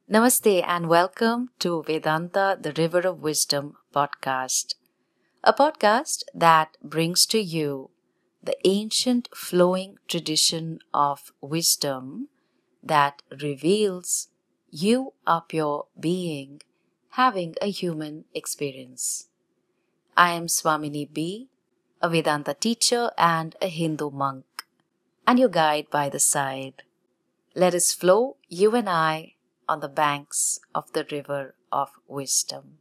Namaste and welcome to Vedanta, the River of Wisdom podcast, a podcast that brings to you the ancient flowing tradition of wisdom that reveals you are pure being having a human experience. I am Swamini B, a Vedanta teacher and a Hindu monk, and your guide by the side. Let us flow, you and I, on the banks of the river of wisdom.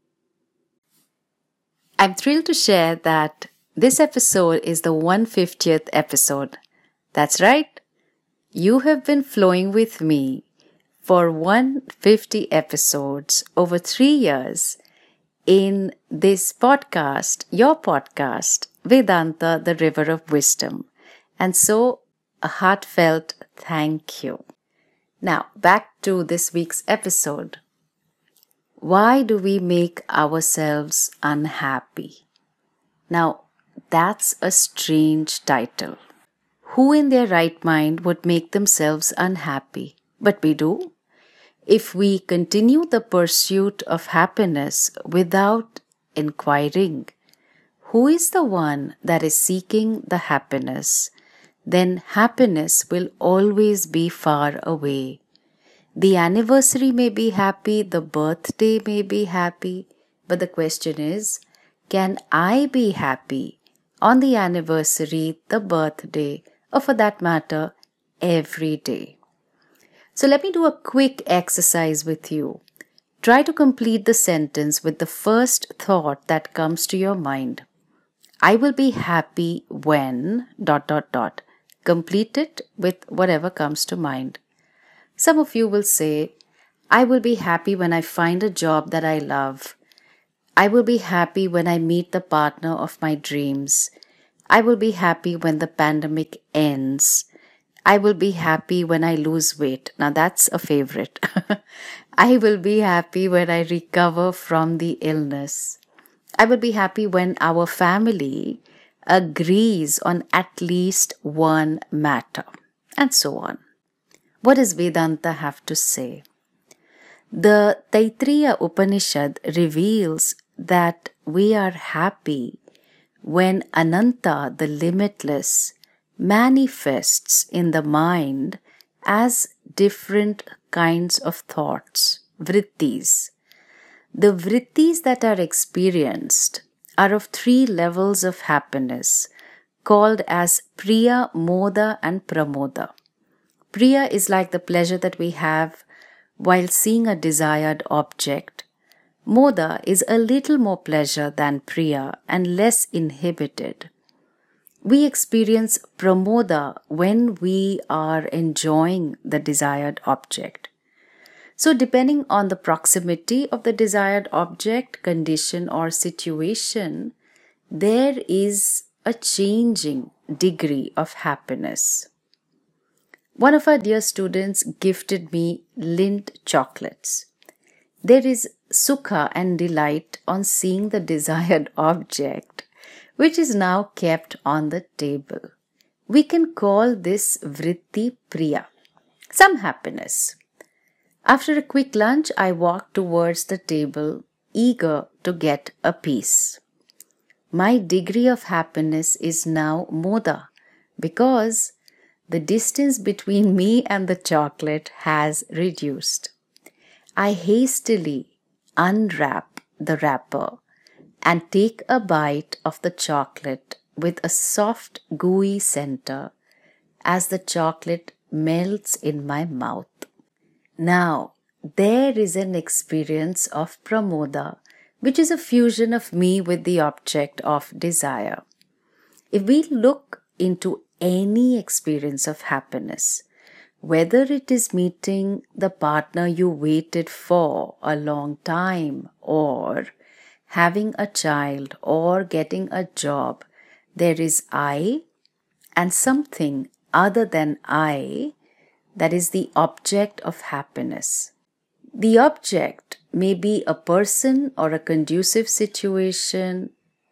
I'm thrilled to share that this episode is the 150th episode. That's right, you have been flowing with me for 150 episodes over 3 years in this podcast, your podcast, Vedanta, the River of Wisdom. And so, a heartfelt thank you. Now, back to this week's episode. Why do we make ourselves unhappy? Now, that's a strange title. Who in their right mind would make themselves unhappy? But we do. If we continue the pursuit of happiness without inquiring, who is the one that is seeking the happiness, then happiness will always be far away. The anniversary may be happy, the birthday may be happy, but the question is, can I be happy on the anniversary, the birthday, or for that matter, every day? So let me do a quick exercise with you. Try to complete the sentence with the first thought that comes to your mind. I will be happy when ... Complete it with whatever comes to mind. Some of you will say, I will be happy when I find a job that I love. I will be happy when I meet the partner of my dreams. I will be happy when the pandemic ends. I will be happy when I lose weight. Now that's a favorite. I will be happy when I recover from the illness. I will be happy when our family agrees on at least one matter, and so on. What does Vedanta have to say? The Taittiriya Upanishad reveals that we are happy when Ananta, the limitless, manifests in the mind as different kinds of thoughts, vrittis. The vrittis that are experienced are of 3 levels of happiness, called as Priya, Moda and Pramoda. Priya is like the pleasure that we have while seeing a desired object. Moda is a little more pleasure than Priya and less inhibited. We experience Pramoda when we are enjoying the desired object. So depending on the proximity of the desired object, condition or situation, there is a changing degree of happiness. One of our dear students gifted me Lindt chocolates. There is sukha and delight on seeing the desired object, which is now kept on the table. We can call this vritti priya, some happiness. After a quick lunch, I walked towards the table, eager to get a piece. My degree of happiness is now moda, because the distance between me and the chocolate has reduced. I hastily unwrap the wrapper and take a bite of the chocolate with a soft, gooey center as the chocolate melts in my mouth. Now, there is an experience of pramoda, which is a fusion of me with the object of desire. If we look into any experience of happiness, whether it is meeting the partner you waited for a long time, or having a child, or getting a job, there is I and something other than I that is the object of happiness. The object may be a person or a conducive situation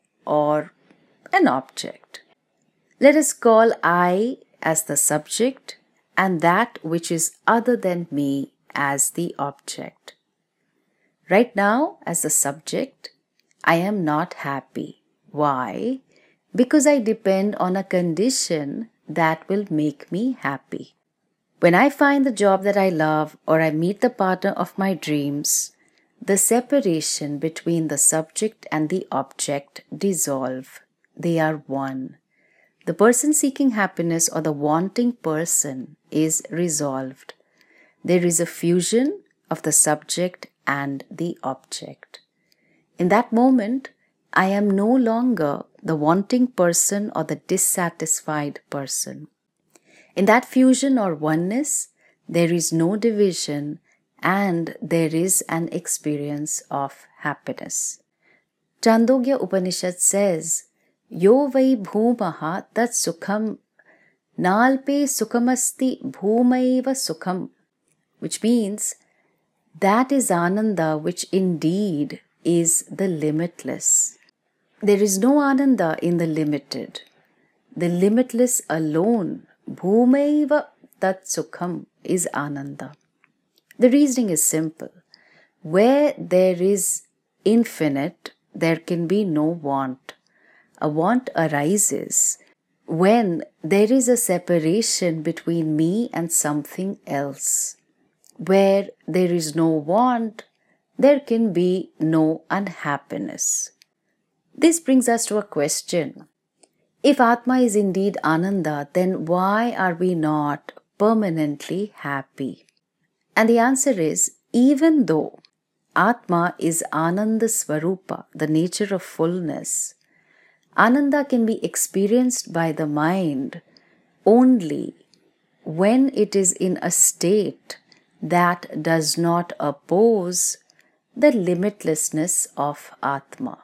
or an object. Let us call I as the subject and that which is other than me as the object. Right now, as the subject, I am not happy. Why? Because I depend on a condition that will make me happy. When I find the job that I love or I meet the partner of my dreams, the separation between the subject and the object dissolve. They are one. The person seeking happiness or the wanting person is resolved. There is a fusion of the subject and the object. In that moment, I am no longer the wanting person or the dissatisfied person. In that fusion or oneness, there is no division and there is an experience of happiness. Chandogya Upanishad says, Yo vai bhumaha tat sukham nalpe sukhamasti bhumaiva sukham, which means that is Ananda which indeed is the limitless. There is no Ananda in the limited. The limitless alone, bhumaiva tat sukham, is Ananda. The reasoning is simple. Where there is infinite, there can be no want. A want arises when there is a separation between me and something else. Where there is no want, there can be no unhappiness. This brings us to a question. If Atma is indeed Ananda, then why are we not permanently happy? And the answer is, even though Atma is Ananda Swarupa, the nature of fullness, Ananda can be experienced by the mind only when it is in a state that does not oppose the limitlessness of Atma.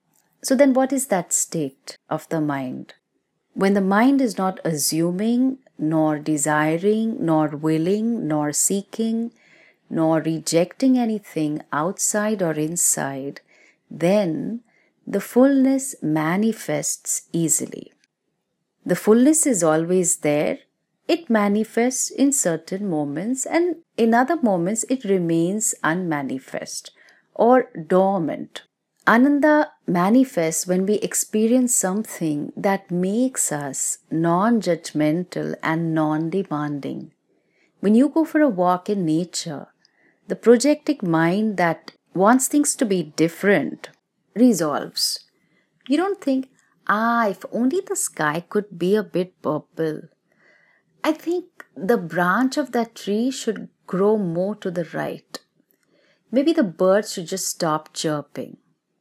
So then what is that state of the mind? When the mind is not assuming, nor desiring, nor willing, nor seeking, nor rejecting anything outside or inside, then the fullness manifests easily. The fullness is always there. It manifests in certain moments, and in other moments it remains unmanifest or dormant. Ananda manifests when we experience something that makes us non-judgmental and non-demanding. When you go for a walk in nature, the projecting mind that wants things to be different resolves. You don't think, if only the sky could be a bit purple. I think the branch of that tree should grow more to the right. Maybe the birds should just stop chirping.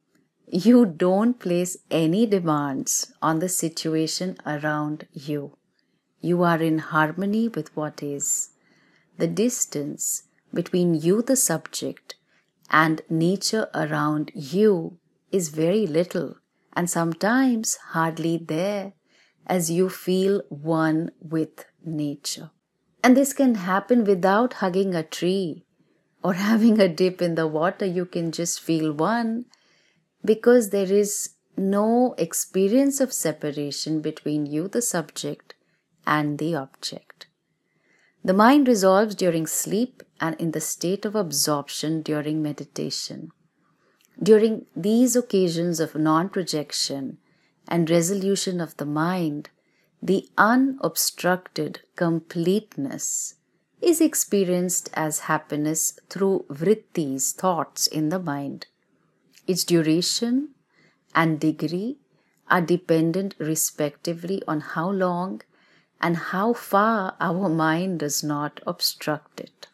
You don't place any demands on the situation around you. You are in harmony with what is. The distance between you, the subject, and nature around you is very little and sometimes hardly there as you feel one with nature. And this can happen without hugging a tree or having a dip in the water. You can just feel one, because there is no experience of separation between you, the subject, and the object. The mind resolves during sleep and in the state of absorption during meditation. During these occasions of non-projection and resolution of the mind, the unobstructed completeness is experienced as happiness through vrittis, thoughts in the mind. Its duration and degree are dependent respectively on how long and how far our mind does not obstruct it.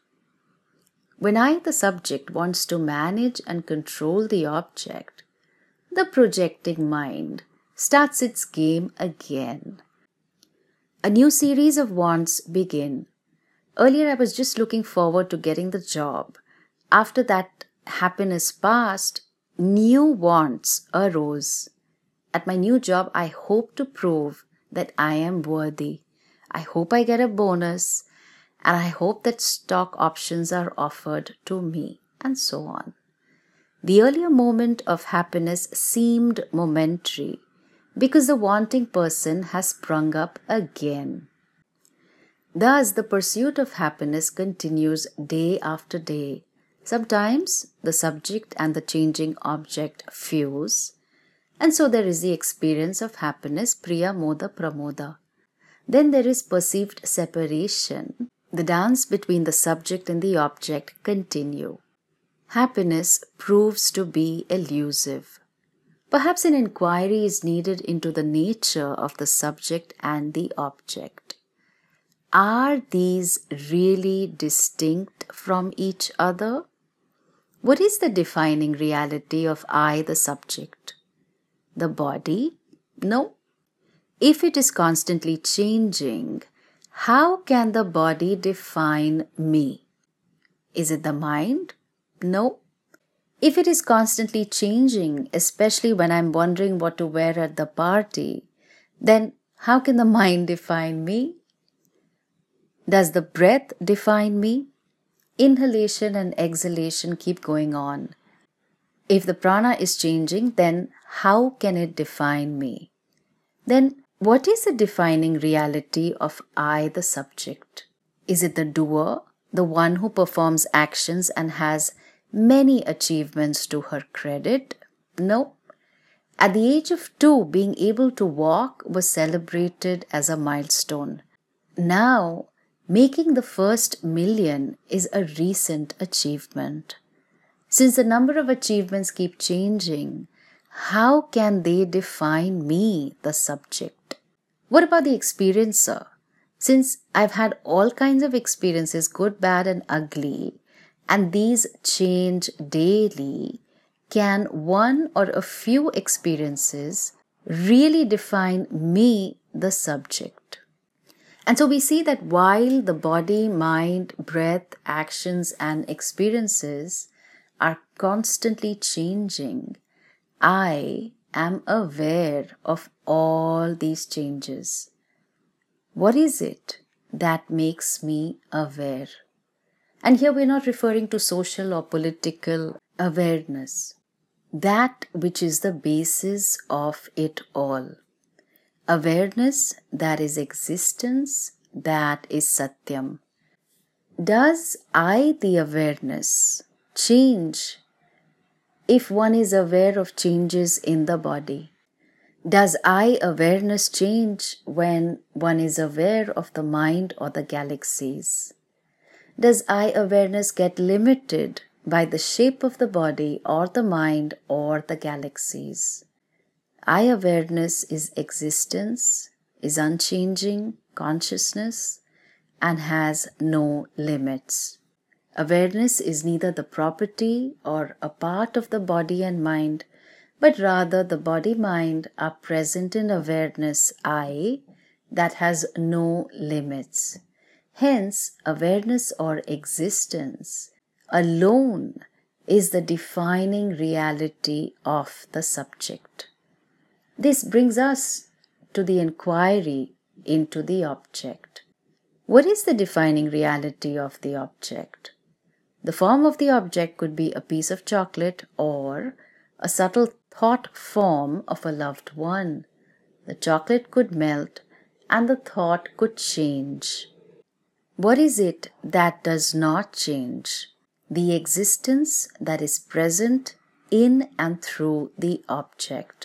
When I, the subject, wants to manage and control the object, the projecting mind starts its game again. A new series of wants begin. Earlier I was just looking forward to getting the job. After that happiness passed, new wants arose. At my new job, I hope to prove that I am worthy. I hope I get a bonus, and I hope that stock options are offered to me, and so on. The earlier moment of happiness seemed momentary because the wanting person has sprung up again. Thus, the pursuit of happiness continues day after day. Sometimes the subject and the changing object fuse, and so there is the experience of happiness, priya moda pramoda. Then there is perceived separation. The dance between the subject and the object continue. Happiness proves to be elusive. Perhaps an inquiry is needed into the nature of the subject and the object. Are these really distinct from each other? What is the defining reality of I, the subject? The body? No. If it is constantly changing, how can the body define me? Is it the mind? No. If it is constantly changing, especially when I'm wondering what to wear at the party, then how can the mind define me? Does the breath define me? Inhalation and exhalation keep going on. If the prana is changing, then how can it define me? Then what is the defining reality of I, the subject? Is it the doer, the one who performs actions and has many achievements to her credit? No. At the age of 2, being able to walk was celebrated as a milestone. Now, making the first million is a recent achievement. Since the number of achievements keep changing, how can they define me, the subject? What about the experiencer? Since I've had all kinds of experiences, good, bad, and ugly, and these change daily, can one or a few experiences really define me, the subject? And so we see that while the body, mind, breath, actions, and experiences are constantly changing, I am aware of all these changes. What is it that makes me aware? And here we're not referring to social or political awareness. That which is the basis of it all. Awareness, that is existence, that is Satyam. Does I, the awareness, change if one is aware of changes in the body? Does I awareness change when one is aware of the mind or the galaxies? Does I awareness get limited by the shape of the body or the mind or the galaxies? I awareness is existence, is unchanging consciousness, and has no limits. Awareness is neither the property or a part of the body and mind, but rather the body-mind are present in awareness I that has no limits. Hence, awareness or existence alone is the defining reality of the subject. This brings us to the inquiry into the object. What is the defining reality of the object? The form of the object could be a piece of chocolate or a subtle thought form of a loved one. The chocolate could melt and the thought could change. What is it that does not change? The existence that is present in and through the object.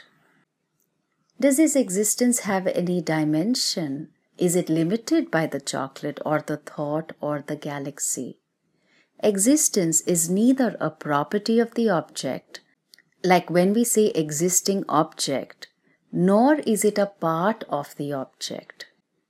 Does this existence have any dimension? Is it limited by the chocolate or the thought or the galaxy? Existence is neither a property of the object, like when we say existing object, nor is it a part of the object.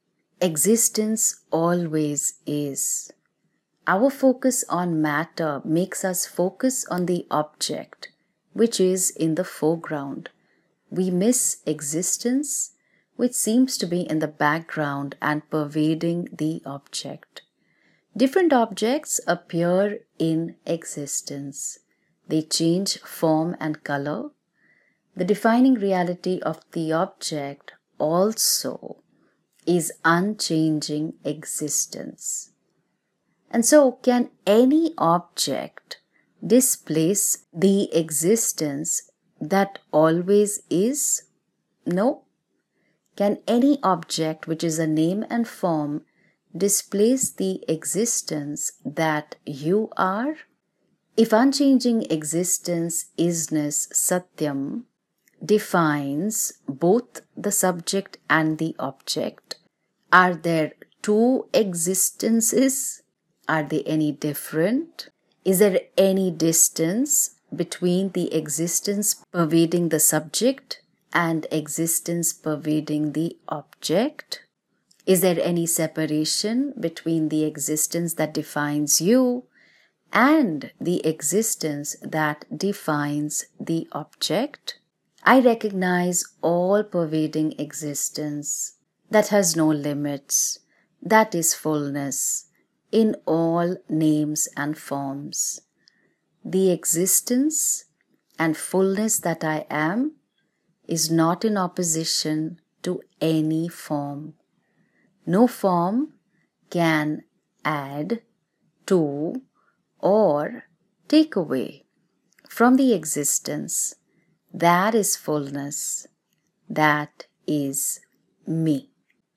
Existence always is. Our focus on matter makes us focus on the object, which is in the foreground. We miss existence, which seems to be in the background and pervading the object. Different objects appear in existence. They change form and color. The defining reality of the object also is unchanging existence. And so, can any object displace the existence that always is? No. Can any object which is a name and form displays the existence that you are? If unchanging existence, isness, satyam, defines both the subject and the object, are there two existences? Are they any different? Is there any distance between the existence pervading the subject and existence pervading the object? Is there any separation between the existence that defines you and the existence that defines the object? I recognize all pervading existence that has no limits, that is fullness in all names and forms. The existence and fullness that I am is not in opposition to any form. No form can add to or take away from the existence that is fullness, that is me.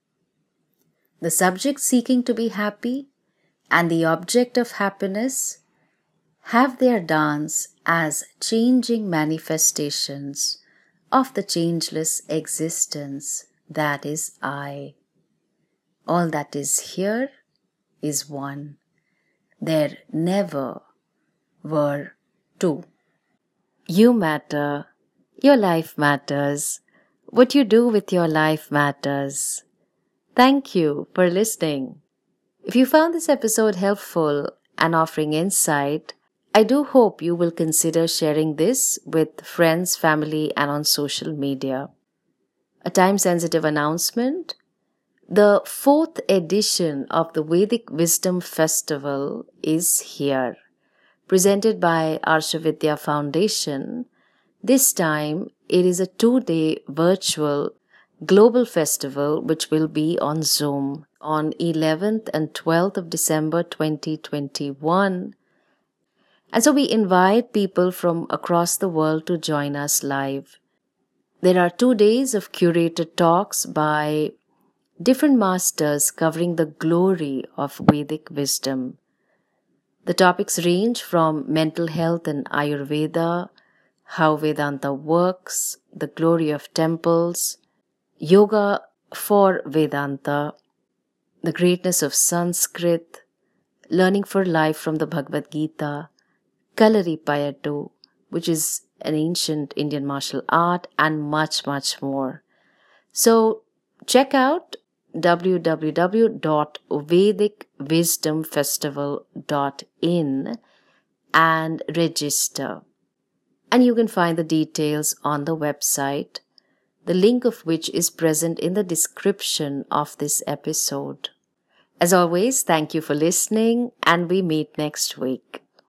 The subject seeking to be happy and the object of happiness have their dance as changing manifestations of the changeless existence that is I. All that is here is one. There never were two. You matter. Your life matters. What you do with your life matters. Thank you for listening. If you found this episode helpful and offering insight, I do hope you will consider sharing this with friends, family, and on social media. A time-sensitive announcement. The 4th edition of the Vedic Wisdom Festival is here, presented by Arshavidya Foundation. This time, it is a 2-day virtual global festival which will be on Zoom on 11th and 12th of December 2021. And so we invite people from across the world to join us live. There are 2 days of curated talks by different masters covering the glory of Vedic wisdom. The topics range from mental health and Ayurveda, how Vedanta works, the glory of temples, yoga for Vedanta, the greatness of Sanskrit, learning for life from the Bhagavad Gita, Kalaripayattu, which is an ancient Indian martial art, and much, much more. So check out www.vedicwisdomfestival.in and register. And you can find the details on the website, the link of which is present in the description of this episode. As always, thank you for listening, and we meet next week.